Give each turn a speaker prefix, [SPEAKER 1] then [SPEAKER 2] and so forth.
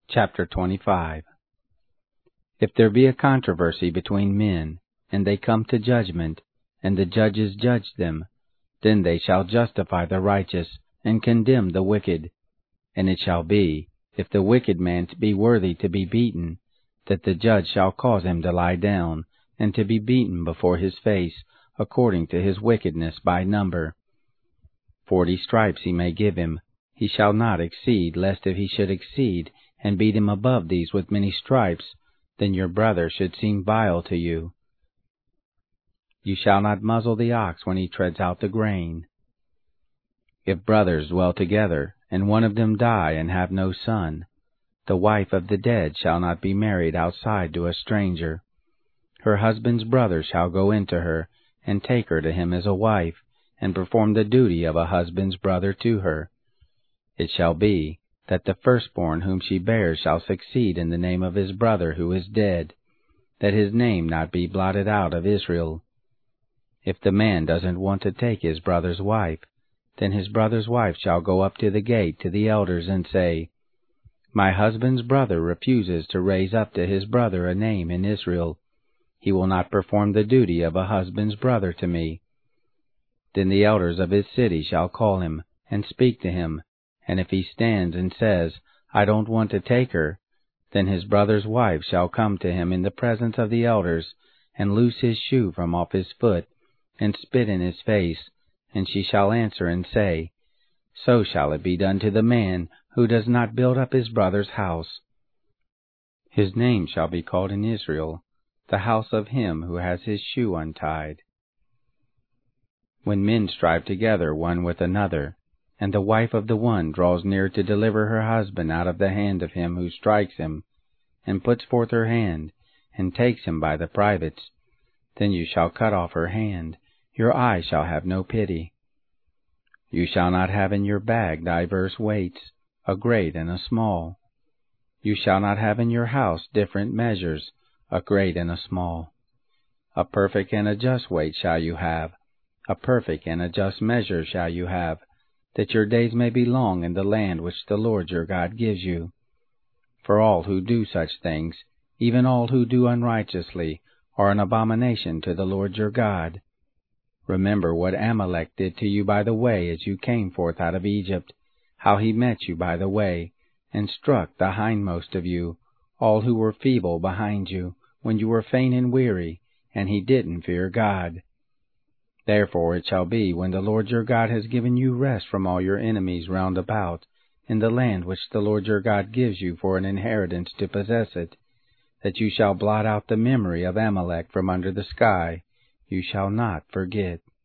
[SPEAKER 1] Chapter 25. If there be a controversy between men, and they come to judgment, and the judges judge them, then they shall justify the righteous, and condemn the wicked. And it shall be, if the wicked man be worthy to be beaten, that the judge shall cause him to lie down, and to be beaten before his face, according to his wickedness by number. 40 stripes he may give him, he shall not exceed, lest if he should exceed, and beat him above these with many stripes, then your brother should seem vile to you. You shall not muzzle the ox when he treads out the grain. If brothers dwell together, and one of them die and have no son, the wife of the dead shall not be married outside to a stranger. Her husband's brother shall go into her, and take her to him as a wife, and perform the duty of a husband's brother to her. It shall be, that the firstborn whom she bears shall succeed in the name of his brother who is dead, that his name not be blotted out of Israel. If the man doesn't want to take his brother's wife, then his brother's wife shall go up to the gate to the elders and say, My husband's brother refuses to raise up to his brother a name in Israel. He will not perform the duty of a husband's brother to me. Then the elders of his city shall call him, and speak to him, and if he stands and says, I don't want to take her, then his brother's wife shall come to him in the presence of the elders, and loose his shoe from off his foot, and spit in his face, and she shall answer and say, So shall it be done to the man who does not build up his brother's house. His name shall be called in Israel, the house of him who has his shoe untied. When men strive together one with another, and the wife of the one draws near to deliver her husband out of the hand of him who strikes him, and puts forth her hand, and takes him by the privates, then you shall cut off her hand, your eye shall have no pity. You shall not have in your bag diverse weights, a great and a small. You shall not have in your house different measures, a great and a small. A perfect and a just weight shall you have, a perfect and a just measure shall you have, that your days may be long in the land which the Lord your God gives you. For all who do such things, even all who do unrighteously, are an abomination to the Lord your God. Remember what Amalek did to you by the way as you came forth out of Egypt, how he met you by the way, and struck the hindmost of you, all who were feeble behind you, when you were faint and weary, and he didn't fear God. Therefore it shall be, when the Lord your God has given you rest from all your enemies round about, in the land which the Lord your God gives you for an inheritance to possess it, that you shall blot out the memory of Amalek from under the sky, you shall not forget.